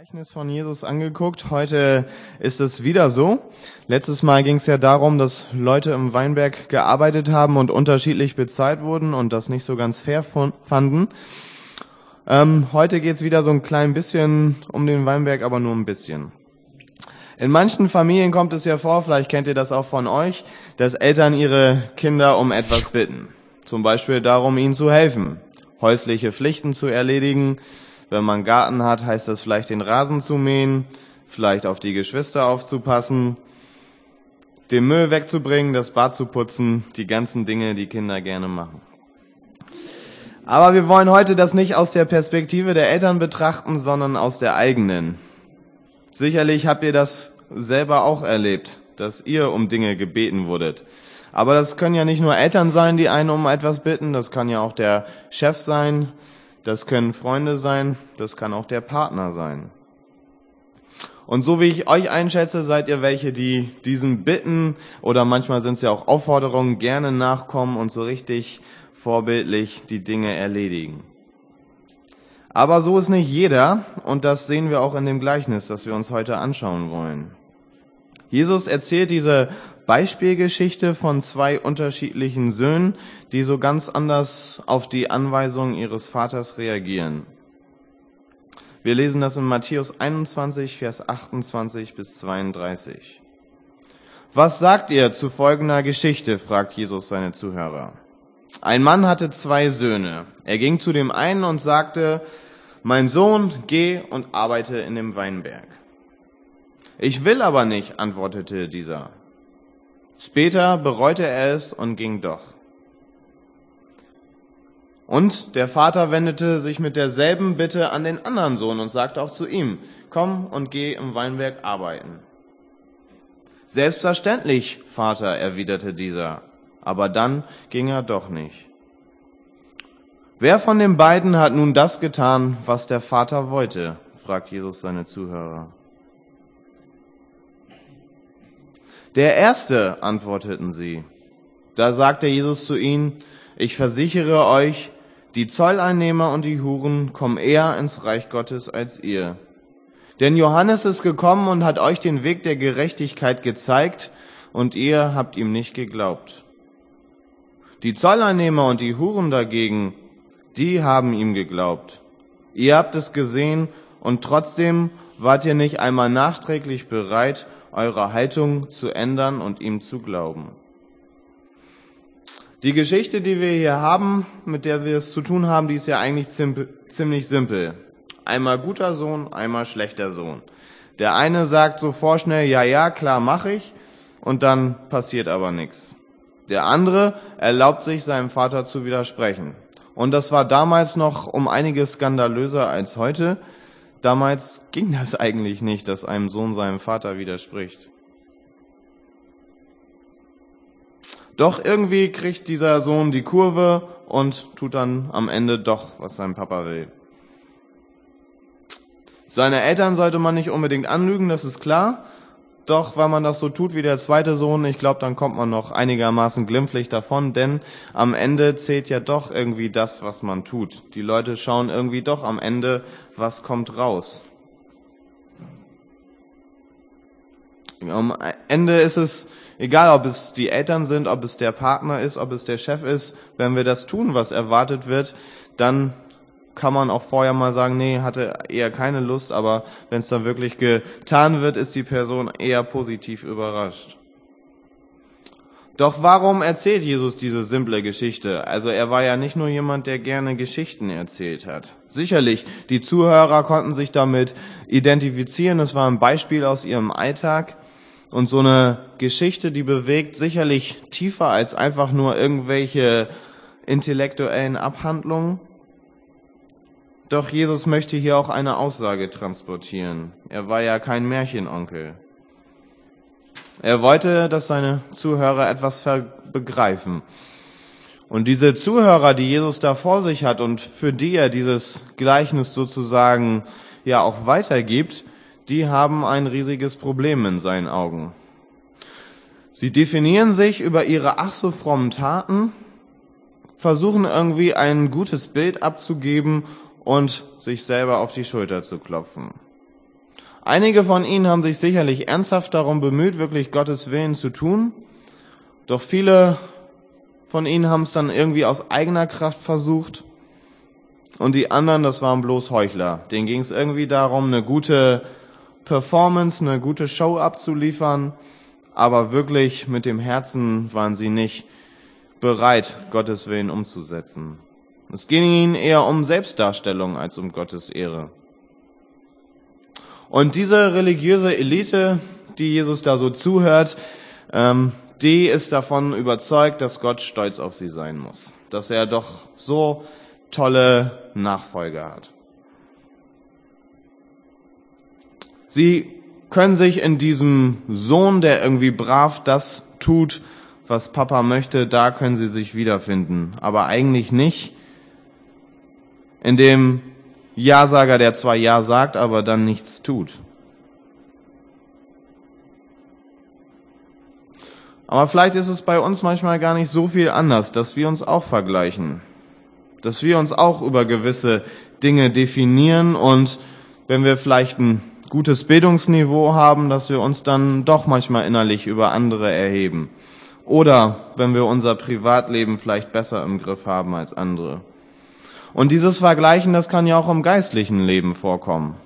Gleichnis von Jesus angeguckt. Heute ist es wieder so. Letztes Mal ging es ja darum, dass Leute im Weinberg gearbeitet haben und unterschiedlich bezahlt wurden und das nicht so ganz fair fanden. Heute geht es wieder so ein klein bisschen um den Weinberg, aber nur ein bisschen. In manchen Familien kommt es ja vor, vielleicht kennt ihr das auch von euch, dass Eltern ihre Kinder um etwas bitten. Zum Beispiel darum, ihnen zu helfen, häusliche Pflichten zu erledigen. Wenn man einen Garten hat, heißt das vielleicht den Rasen zu mähen, vielleicht auf die Geschwister aufzupassen, den Müll wegzubringen, das Bad zu putzen, die ganzen Dinge, die Kinder gerne machen. Aber wir wollen heute das nicht aus der Perspektive der Eltern betrachten, sondern aus der eigenen. Sicherlich habt ihr das selber auch erlebt, dass ihr um Dinge gebeten wurdet. Aber das können ja nicht nur Eltern sein, die einen um etwas bitten, das kann ja auch der Chef sein, das können Freunde sein, das kann auch der Partner sein. Und so wie ich euch einschätze, seid ihr welche, die diesen Bitten oder manchmal sind es ja auch Aufforderungen gerne nachkommen und so richtig vorbildlich die Dinge erledigen. Aber so ist nicht jeder und das sehen wir auch in dem Gleichnis, das wir uns heute anschauen wollen. Jesus erzählt diese Beispielgeschichte von zwei unterschiedlichen Söhnen, die so ganz anders auf die Anweisungen ihres Vaters reagieren. Wir lesen das in Matthäus 21, Vers 28 bis 32. Was sagt ihr zu folgender Geschichte? Fragt Jesus seine Zuhörer. Ein Mann hatte zwei Söhne. Er ging zu dem einen und sagte, mein Sohn, geh und arbeite in dem Weinberg. Ich will aber nicht, antwortete dieser. Später bereute er es und ging doch. Und der Vater wendete sich mit derselben Bitte an den anderen Sohn und sagte auch zu ihm, komm und geh im Weinberg arbeiten. Selbstverständlich, Vater, erwiderte dieser, aber dann ging er doch nicht. Wer von den beiden hat nun das getan, was der Vater wollte? Fragt Jesus seine Zuhörer. Der Erste, antworteten sie. Da sagte Jesus zu ihnen, ich versichere euch, die Zolleinnehmer und die Huren kommen eher ins Reich Gottes als ihr. Denn Johannes ist gekommen und hat euch den Weg der Gerechtigkeit gezeigt und ihr habt ihm nicht geglaubt. Die Zolleinnehmer und die Huren dagegen, die haben ihm geglaubt. Ihr habt es gesehen und trotzdem wart ihr nicht einmal nachträglich bereit, eure Haltung zu ändern und ihm zu glauben. Die Geschichte, die wir hier haben, mit der wir es zu tun haben, die ist ja eigentlich ziemlich simpel. Einmal guter Sohn, einmal schlechter Sohn. Der eine sagt so vorschnell, ja, klar, mache ich, und dann passiert aber nichts. Der andere erlaubt sich, seinem Vater zu widersprechen. Und das war damals noch um einiges skandalöser als heute. Damals ging das eigentlich nicht, dass einem Sohn seinem Vater widerspricht. Doch irgendwie kriegt dieser Sohn die Kurve und tut dann am Ende doch, was sein Papa will. Seine Eltern sollte man nicht unbedingt anlügen, das ist klar. Doch wenn man das so tut wie der zweite Sohn, ich glaube, dann kommt man noch einigermaßen glimpflich davon, denn am Ende zählt ja doch irgendwie das, was man tut. Die Leute schauen irgendwie doch am Ende, was kommt raus. Am Ende ist es egal, ob es die Eltern sind, ob es der Partner ist, ob es der Chef ist, wenn wir das tun, was erwartet wird, dann kann man auch vorher mal sagen, nee, hatte eher keine Lust, aber wenn es dann wirklich getan wird, ist die Person eher positiv überrascht. Doch warum erzählt Jesus diese simple Geschichte? Also er war ja nicht nur jemand, der gerne Geschichten erzählt hat. Sicherlich, die Zuhörer konnten sich damit identifizieren, es war ein Beispiel aus ihrem Alltag. Und so eine Geschichte, die bewegt sicherlich tiefer als einfach nur irgendwelche intellektuellen Abhandlungen. Doch Jesus möchte hier auch eine Aussage transportieren. Er war ja kein Märchenonkel. Er wollte, dass seine Zuhörer etwas begreifen. Und diese Zuhörer, die Jesus da vor sich hat und für die er dieses Gleichnis sozusagen ja auch weitergibt, die haben ein riesiges Problem in seinen Augen. Sie definieren sich über ihre ach so frommen Taten, versuchen irgendwie ein gutes Bild abzugeben und sich selber auf die Schulter zu klopfen. Einige von ihnen haben sich sicherlich ernsthaft darum bemüht, wirklich Gottes Willen zu tun. Doch viele von ihnen haben es dann irgendwie aus eigener Kraft versucht. Und die anderen, das waren bloß Heuchler. Denen ging es irgendwie darum, eine gute Performance, eine gute Show abzuliefern. Aber wirklich mit dem Herzen waren sie nicht bereit, Gottes Willen umzusetzen. Es ging ihnen eher um Selbstdarstellung als um Gottes Ehre. Und diese religiöse Elite, die Jesus da so zuhört, die ist davon überzeugt, dass Gott stolz auf sie sein muss. Dass er doch so tolle Nachfolger hat. Sie können sich in diesem Sohn, der irgendwie brav das tut, was Papa möchte, da können sie sich wiederfinden. Aber eigentlich nicht in dem Ja-Sager, der zwar Ja sagt, aber dann nichts tut. Aber vielleicht ist es bei uns manchmal gar nicht so viel anders, dass wir uns auch vergleichen. Dass wir uns auch über gewisse Dinge definieren und wenn wir vielleicht ein gutes Bildungsniveau haben, dass wir uns dann doch manchmal innerlich über andere erheben. Oder wenn wir unser Privatleben vielleicht besser im Griff haben als andere. Und dieses Vergleichen, das kann ja auch im geistlichen Leben vorkommen.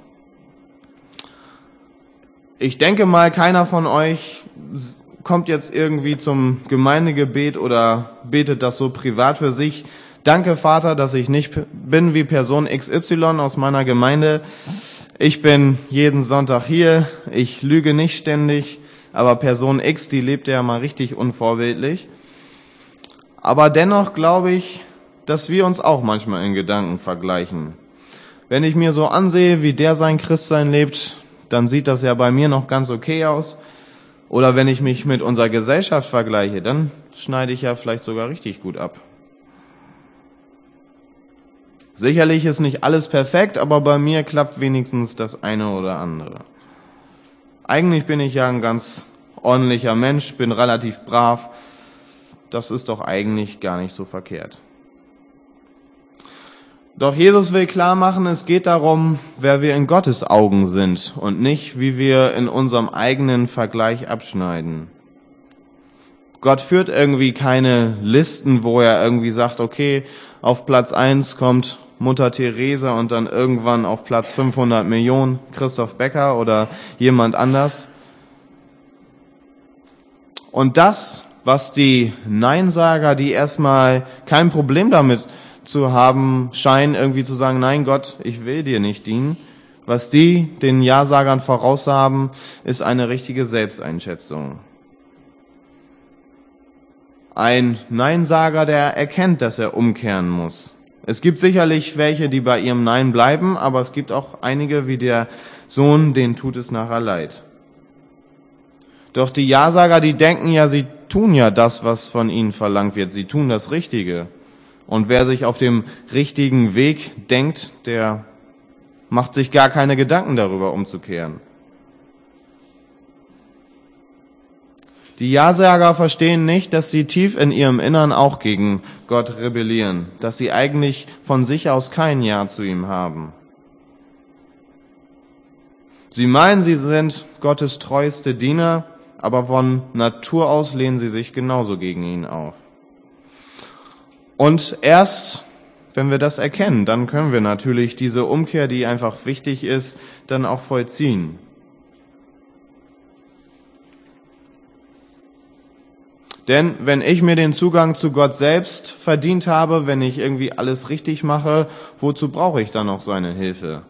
Ich denke mal, keiner von euch kommt jetzt irgendwie zum Gemeindegebet oder betet das so privat für sich. Danke, Vater, dass ich nicht bin wie Person XY aus meiner Gemeinde. Ich bin jeden Sonntag hier, ich lüge nicht ständig, aber Person X, die lebt ja mal richtig unvorbildlich. Aber dennoch glaube ich, dass wir uns auch manchmal in Gedanken vergleichen. Wenn ich mir so ansehe, wie der sein Christsein lebt, dann sieht das ja bei mir noch ganz okay aus. Oder wenn ich mich mit unserer Gesellschaft vergleiche, dann schneide ich ja vielleicht sogar richtig gut ab. Sicherlich ist nicht alles perfekt, aber bei mir klappt wenigstens das eine oder andere. Eigentlich bin ich ja ein ganz ordentlicher Mensch, bin relativ brav. Das ist doch eigentlich gar nicht so verkehrt. Doch Jesus will klar machen, es geht darum, wer wir in Gottes Augen sind und nicht, wie wir in unserem eigenen Vergleich abschneiden. Gott führt irgendwie keine Listen, wo er irgendwie sagt, okay, auf Platz 1 kommt Mutter Teresa und dann irgendwann auf Platz 500 Millionen Christoph Becker oder jemand anders. Und das, was die Neinsager, die erstmal kein Problem damit zu haben, scheinen irgendwie zu sagen, nein Gott, ich will dir nicht dienen. Was die den Ja-Sagern voraushaben, ist eine richtige Selbsteinschätzung. Ein Neinsager, der erkennt, dass er umkehren muss. Es gibt sicherlich welche, die bei ihrem Nein bleiben, aber es gibt auch einige, wie der Sohn, denen tut es nachher leid. Doch die Ja-Sager, die denken ja, sie tun ja das, was von ihnen verlangt wird. Sie tun das Richtige. Und wer sich auf dem richtigen Weg denkt, der macht sich gar keine Gedanken darüber, umzukehren. Die Ja-Sager verstehen nicht, dass sie tief in ihrem Innern auch gegen Gott rebellieren, dass sie eigentlich von sich aus kein Ja zu ihm haben. Sie meinen, sie sind Gottes treueste Diener, aber von Natur aus lehnen sie sich genauso gegen ihn auf. Und erst, wenn wir das erkennen, dann können wir natürlich diese Umkehr, die einfach wichtig ist, dann auch vollziehen. Denn wenn ich mir den Zugang zu Gott selbst verdient habe, wenn ich irgendwie alles richtig mache, wozu brauche ich dann noch seine Hilfe?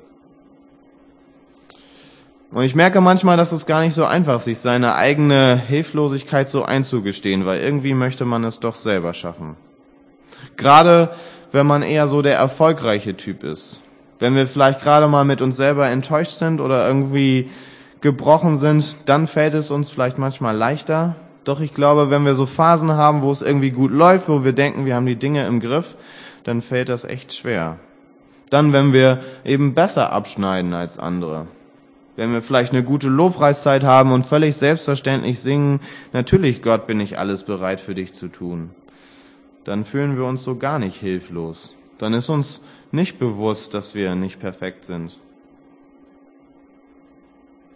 Und ich merke manchmal, dass es gar nicht so einfach ist, sich seine eigene Hilflosigkeit so einzugestehen, weil irgendwie möchte man es doch selber schaffen. Gerade wenn man eher so der erfolgreiche Typ ist. Wenn wir vielleicht gerade mal mit uns selber enttäuscht sind oder irgendwie gebrochen sind, dann fällt es uns vielleicht manchmal leichter. Doch ich glaube, wenn wir so Phasen haben, wo es irgendwie gut läuft, wo wir denken, wir haben die Dinge im Griff, dann fällt das echt schwer. Dann, wenn wir eben besser abschneiden als andere. Wenn wir vielleicht eine gute Lobpreiszeit haben und völlig selbstverständlich singen, natürlich Gott, bin ich alles bereit für dich zu tun. Dann fühlen wir uns so gar nicht hilflos. Dann ist uns nicht bewusst, dass wir nicht perfekt sind.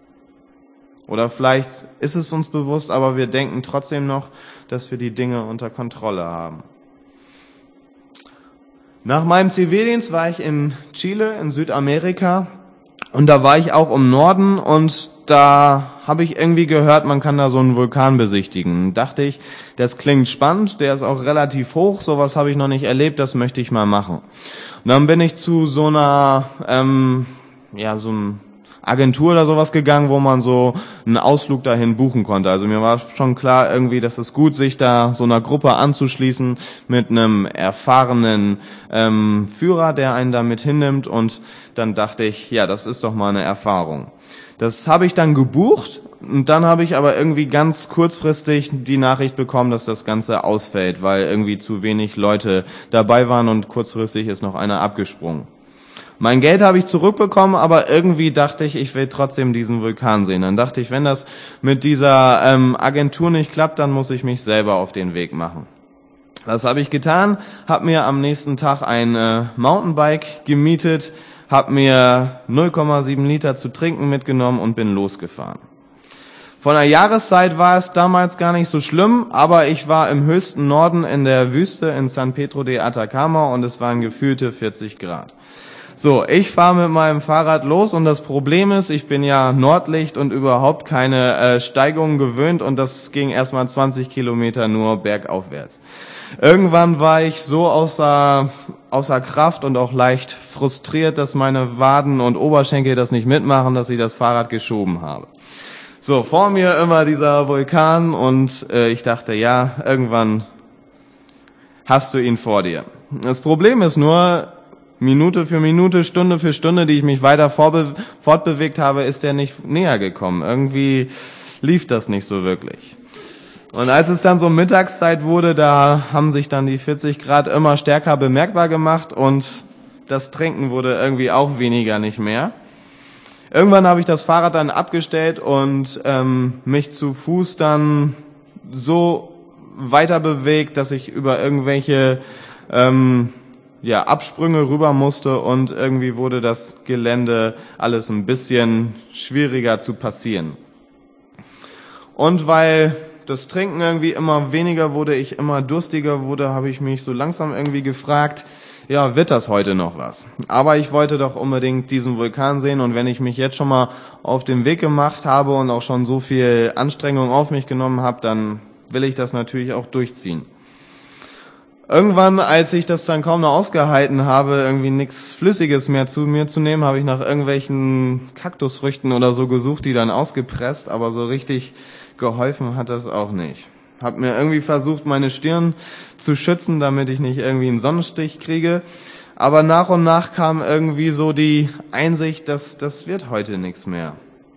Oder vielleicht ist es uns bewusst, aber wir denken trotzdem noch, dass wir die Dinge unter Kontrolle haben. Nach meinem Zivildienst war ich in Chile, in Südamerika. Und da war ich auch im Norden und da habe ich irgendwie gehört, man kann da so einen Vulkan besichtigen. Dachte ich, das klingt spannend, der ist auch relativ hoch, sowas habe ich noch nicht erlebt, das möchte ich mal machen. Und dann bin ich zu so einer, so einem Agentur oder sowas gegangen, wo man so einen Ausflug dahin buchen konnte. Also mir war schon klar irgendwie, dass es gut, sich da so einer Gruppe anzuschließen mit einem erfahrenen Führer, der einen da mit hinnimmt. Und dann dachte ich, ja, das ist doch mal eine Erfahrung. Das habe ich dann gebucht und dann habe ich aber irgendwie ganz kurzfristig die Nachricht bekommen, dass das Ganze ausfällt, weil irgendwie zu wenig Leute dabei waren und kurzfristig ist noch einer abgesprungen. Mein Geld habe ich zurückbekommen, aber irgendwie dachte ich, ich will trotzdem diesen Vulkan sehen. Dann dachte ich, wenn das mit dieser Agentur nicht klappt, dann muss ich mich selber auf den Weg machen. Das habe ich getan, habe mir am nächsten Tag ein Mountainbike gemietet, habe mir 0,7 Liter zu trinken mitgenommen und bin losgefahren. Von der Jahreszeit war es damals gar nicht so schlimm, aber ich war im höchsten Norden in der Wüste in San Pedro de Atacama und es waren gefühlte 40 Grad. So, ich fahre mit meinem Fahrrad los und das Problem ist, ich bin ja Nordlicht und überhaupt keine Steigungen gewöhnt und das ging erstmal 20 Kilometer nur bergaufwärts. Irgendwann war ich so außer Kraft und auch leicht frustriert, dass meine Waden und Oberschenkel das nicht mitmachen, dass ich das Fahrrad geschoben habe. So, vor mir immer dieser Vulkan und ich dachte, ja, irgendwann hast du ihn vor dir. Das Problem ist nur, Minute für Minute, Stunde für Stunde, die ich mich weiter fortbewegt habe, ist er nicht näher gekommen. Irgendwie lief das nicht so wirklich. Und als es dann so Mittagszeit wurde, da haben sich dann die 40 Grad immer stärker bemerkbar gemacht und das Trinken wurde irgendwie auch weniger, nicht mehr. Irgendwann habe ich das Fahrrad dann abgestellt und mich zu Fuß dann so weiter bewegt, dass ich über irgendwelche Absprünge rüber musste und irgendwie wurde das Gelände alles ein bisschen schwieriger zu passieren. Und weil das Trinken irgendwie immer weniger wurde, ich immer durstiger wurde, habe ich mich so langsam irgendwie gefragt, ja, wird das heute noch was? Aber ich wollte doch unbedingt diesen Vulkan sehen und wenn ich mich jetzt schon mal auf den Weg gemacht habe und auch schon so viel Anstrengung auf mich genommen habe, dann will ich das natürlich auch durchziehen. Irgendwann, als ich das dann kaum noch ausgehalten habe, irgendwie nichts Flüssiges mehr zu mir zu nehmen, habe ich nach irgendwelchen Kaktusfrüchten oder so gesucht, die dann ausgepresst, aber so richtig geholfen hat das auch nicht. Hab mir irgendwie versucht, meine Stirn zu schützen, damit ich nicht irgendwie einen Sonnenstich kriege, aber nach und nach kam irgendwie so die Einsicht, dass das wird heute nichts mehr.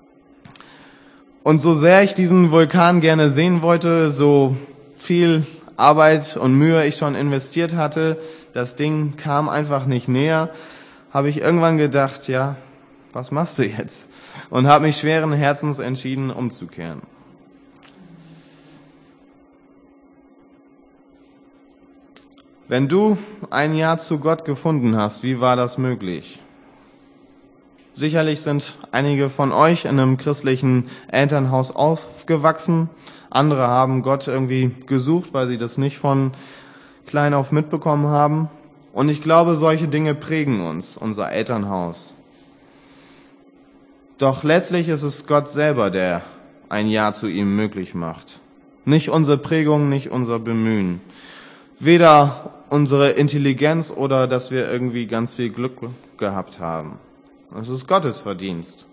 Und so sehr ich diesen Vulkan gerne sehen wollte, so viel Arbeit und Mühe ich schon investiert hatte, das Ding kam einfach nicht näher, habe ich irgendwann gedacht, ja, was machst du jetzt? Und habe mich schweren Herzens entschieden, umzukehren. Wenn du ein Ja zu Gott gefunden hast, wie war das möglich? Sicherlich sind einige von euch in einem christlichen Elternhaus aufgewachsen. Andere haben Gott irgendwie gesucht, weil sie das nicht von klein auf mitbekommen haben. Und ich glaube, solche Dinge prägen uns, unser Elternhaus. Doch letztlich ist es Gott selber, der ein Ja zu ihm möglich macht. Nicht unsere Prägung, nicht unser Bemühen. Weder unsere Intelligenz oder dass wir irgendwie ganz viel Glück gehabt haben. Es ist Gottes Verdienst.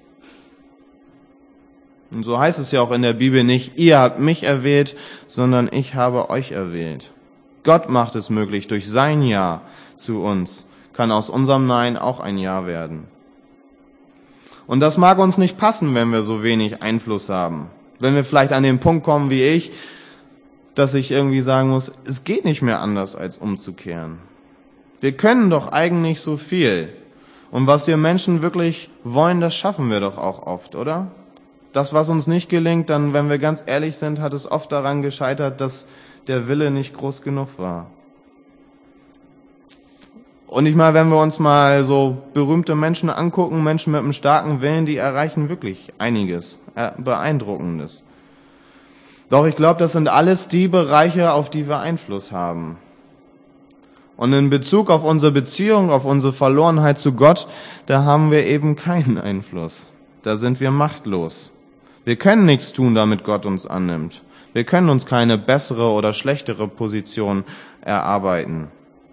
Und so heißt es ja auch in der Bibel nicht, ihr habt mich erwählt, sondern ich habe euch erwählt. Gott macht es möglich, durch sein Ja zu uns kann aus unserem Nein auch ein Ja werden. Und das mag uns nicht passen, wenn wir so wenig Einfluss haben. Wenn wir vielleicht an den Punkt kommen wie ich, dass ich irgendwie sagen muss, es geht nicht mehr anders, als umzukehren. Wir können doch eigentlich so viel. Und was wir Menschen wirklich wollen, das schaffen wir doch auch oft, oder? Das, was uns nicht gelingt, dann, wenn wir ganz ehrlich sind, hat es oft daran gescheitert, dass der Wille nicht groß genug war. Und ich meine, wenn wir uns mal so berühmte Menschen angucken, Menschen mit einem starken Willen, die erreichen wirklich einiges, Beeindruckendes. Doch ich glaube, das sind alles die Bereiche, auf die wir Einfluss haben. Und in Bezug auf unsere Beziehung, auf unsere Verlorenheit zu Gott, da haben wir eben keinen Einfluss. Da sind wir machtlos. Wir können nichts tun, damit Gott uns annimmt. Wir können uns keine bessere oder schlechtere Position erarbeiten.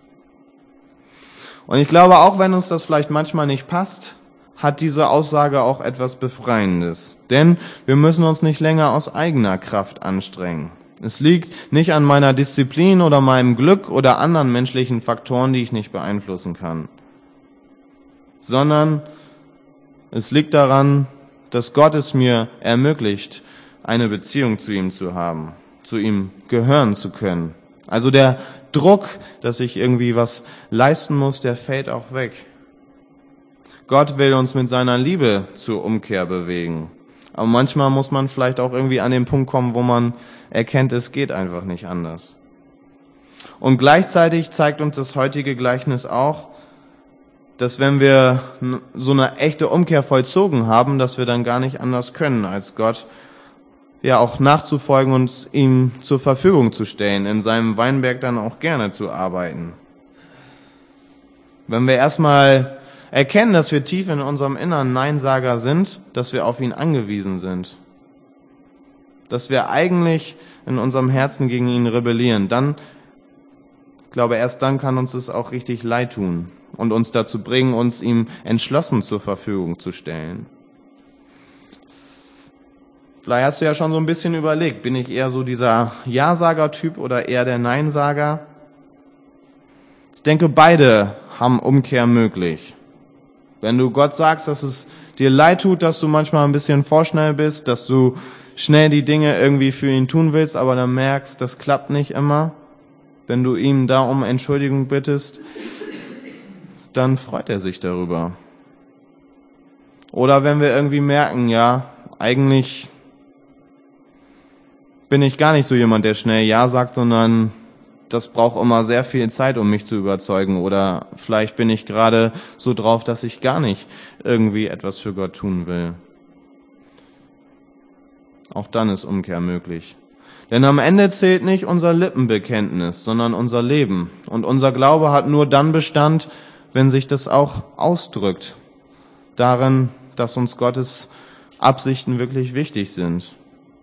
Und ich glaube, auch wenn uns das vielleicht manchmal nicht passt, hat diese Aussage auch etwas Befreiendes. Denn wir müssen uns nicht länger aus eigener Kraft anstrengen. Es liegt nicht an meiner Disziplin oder meinem Glück oder anderen menschlichen Faktoren, die ich nicht beeinflussen kann, sondern es liegt daran, dass Gott es mir ermöglicht, eine Beziehung zu ihm zu haben, zu ihm gehören zu können. Also der Druck, dass ich irgendwie was leisten muss, der fällt auch weg. Gott will uns mit seiner Liebe zur Umkehr bewegen. Aber manchmal muss man vielleicht auch irgendwie an den Punkt kommen, wo man erkennt, es geht einfach nicht anders. Und gleichzeitig zeigt uns das heutige Gleichnis auch, dass wenn wir so eine echte Umkehr vollzogen haben, dass wir dann gar nicht anders können, als Gott ja auch nachzufolgen und ihm zur Verfügung zu stellen, in seinem Weinberg dann auch gerne zu arbeiten. Wenn wir erstmal erkennen, dass wir tief in unserem Innern Neinsager sind, dass wir auf ihn angewiesen sind, dass wir eigentlich in unserem Herzen gegen ihn rebellieren, dann, ich glaube, erst dann kann uns es auch richtig leid tun und uns dazu bringen, uns ihm entschlossen zur Verfügung zu stellen. Vielleicht hast du ja schon so ein bisschen überlegt, bin ich eher so dieser Ja-Sager-Typ oder eher der Nein-Sager? Ich denke, beide haben Umkehr möglich. Wenn du Gott sagst, dass es dir leid tut, dass du manchmal ein bisschen vorschnell bist, dass du schnell die Dinge irgendwie für ihn tun willst, aber dann merkst, das klappt nicht immer, wenn du ihm da um Entschuldigung bittest, dann freut er sich darüber. Oder wenn wir irgendwie merken, ja, eigentlich bin ich gar nicht so jemand, der schnell Ja sagt, sondern das braucht immer sehr viel Zeit, um mich zu überzeugen. Oder vielleicht bin ich gerade so drauf, dass ich gar nicht irgendwie etwas für Gott tun will. Auch dann ist Umkehr möglich. Denn am Ende zählt nicht unser Lippenbekenntnis, sondern unser Leben. Und unser Glaube hat nur dann Bestand, wenn sich das auch ausdrückt. Darin, dass uns Gottes Absichten wirklich wichtig sind.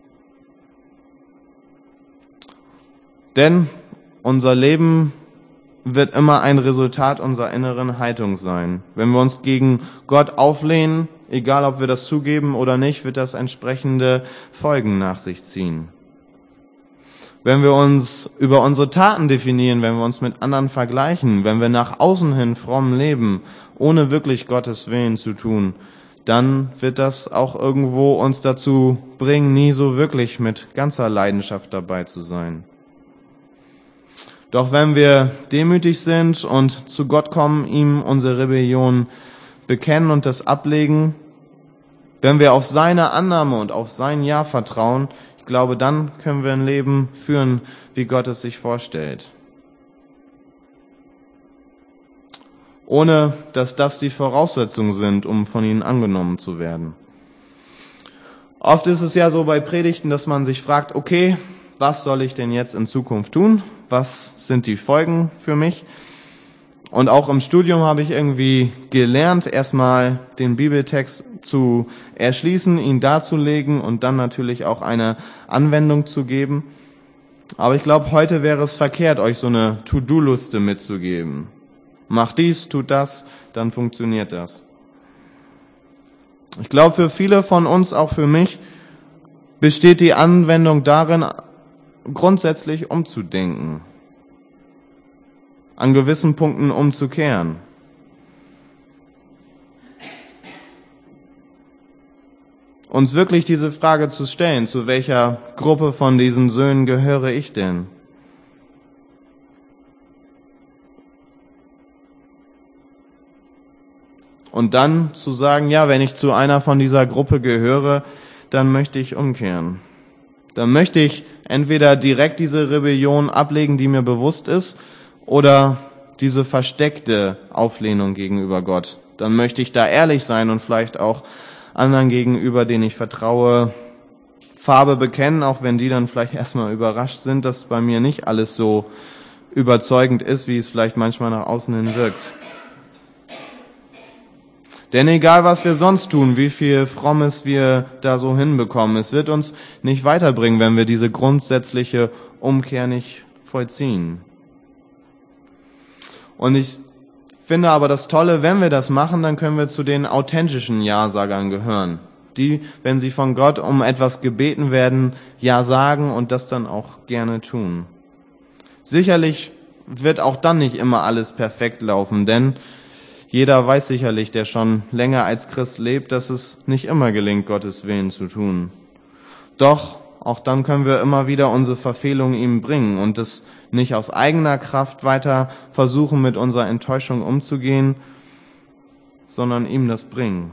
Denn unser Leben wird immer ein Resultat unserer inneren Haltung sein. Wenn wir uns gegen Gott auflehnen, egal ob wir das zugeben oder nicht, wird das entsprechende Folgen nach sich ziehen. Wenn wir uns über unsere Taten definieren, wenn wir uns mit anderen vergleichen, wenn wir nach außen hin fromm leben, ohne wirklich Gottes Willen zu tun, dann wird das auch irgendwo uns dazu bringen, nie so wirklich mit ganzer Leidenschaft dabei zu sein. Doch wenn wir demütig sind und zu Gott kommen, ihm unsere Rebellion bekennen und das ablegen, wenn wir auf seine Annahme und auf sein Ja vertrauen, ich glaube, dann können wir ein Leben führen, wie Gott es sich vorstellt. Ohne dass das die Voraussetzungen sind, um von ihnen angenommen zu werden. Oft ist es ja so bei Predigten, dass man sich fragt, okay, was soll ich denn jetzt in Zukunft tun? Was sind die Folgen für mich? Und auch im Studium habe ich irgendwie gelernt, erstmal den Bibeltext zu erschließen, ihn darzulegen und dann natürlich auch eine Anwendung zu geben. Aber ich glaube, heute wäre es verkehrt, euch so eine To-Do-Liste mitzugeben. Macht dies, tut das, dann funktioniert das. Ich glaube, für viele von uns, auch für mich, besteht die Anwendung darin, grundsätzlich umzudenken, an gewissen Punkten umzukehren. Uns wirklich diese Frage zu stellen, zu welcher Gruppe von diesen Söhnen gehöre ich denn? Und dann zu sagen, ja, wenn ich zu einer von dieser Gruppe gehöre, dann möchte ich umkehren. Dann möchte ich entweder direkt diese Rebellion ablegen, die mir bewusst ist, oder diese versteckte Auflehnung gegenüber Gott. Dann möchte ich da ehrlich sein und vielleicht auch anderen gegenüber, denen ich vertraue, Farbe bekennen, auch wenn die dann vielleicht erstmal überrascht sind, dass bei mir nicht alles so überzeugend ist, wie es vielleicht manchmal nach außen hin wirkt. Denn egal, was wir sonst tun, wie viel Frommes wir da so hinbekommen, es wird uns nicht weiterbringen, wenn wir diese grundsätzliche Umkehr nicht vollziehen. Und ich finde aber das Tolle, wenn wir das machen, dann können wir zu den authentischen Ja-Sagern gehören. Die, wenn sie von Gott um etwas gebeten werden, Ja sagen und das dann auch gerne tun. Sicherlich wird auch dann nicht immer alles perfekt laufen, denn jeder weiß sicherlich, der schon länger als Christ lebt, dass es nicht immer gelingt, Gottes Willen zu tun. Doch auch dann können wir immer wieder unsere Verfehlungen ihm bringen und es nicht aus eigener Kraft weiter versuchen, mit unserer Enttäuschung umzugehen, sondern ihm das bringen.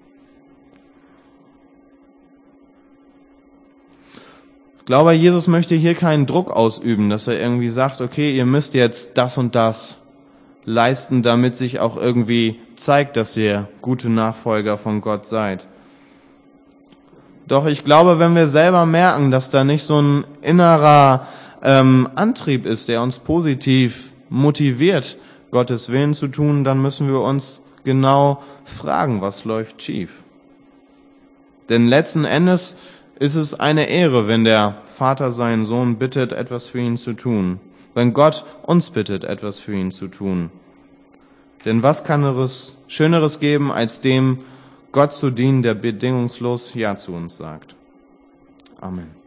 Ich glaube, Jesus möchte hier keinen Druck ausüben, dass er irgendwie sagt, okay, ihr müsst jetzt das und das leisten, damit sich auch irgendwie zeigt, dass ihr gute Nachfolger von Gott seid. Doch ich glaube, wenn wir selber merken, dass da nicht so ein innerer Antrieb ist, der uns positiv motiviert, Gottes Willen zu tun, dann müssen wir uns genau fragen, was läuft schief. Denn letzten Endes ist es eine Ehre, wenn der Vater seinen Sohn bittet, etwas für ihn zu tun. Wenn Gott uns bittet, etwas für ihn zu tun. Denn was kann es Schöneres geben, als dem Gott zu dienen, der bedingungslos Ja zu uns sagt? Amen.